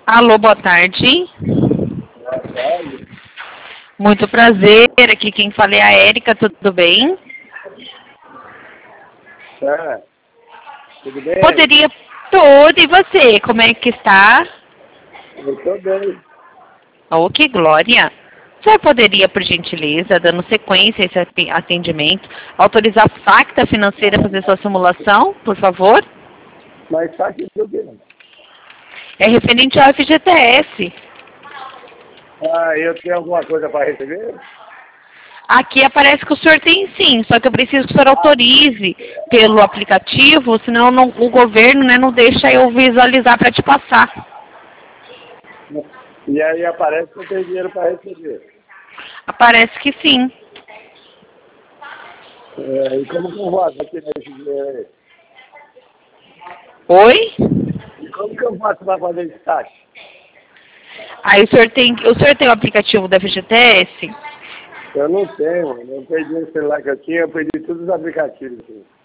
Alô, boa tarde. Boa tarde. Muito prazer. Aqui quem fala é a Érica, tudo bem? Tá. Tudo bem? Poderia... Tudo, e você? Como é que está? Eu tô bem. Oh, que glória! Você poderia, por gentileza, dando sequência a esse atendimento, autorizar a Facta Financeira a fazer sua simulação, por favor? Mas tá aqui do quê? É referente ao FGTS. Ah, eu tenho alguma coisa para receber? Aqui aparece que o senhor tem sim, só que eu preciso que o senhor autorize pelo aplicativo, senão o governo, né, não deixa eu visualizar para te passar. E aí aparece que eu tenho dinheiro para receber. Aparece que sim. E como que eu faço aqui nesse dinheiro aí? Oi? E como que eu faço para fazer esse taxa? Aí o senhor tem o aplicativo da FGTS? Eu não tenho, mano. Eu perdi o celular que eu tinha, eu perdi todos os aplicativos. Assim.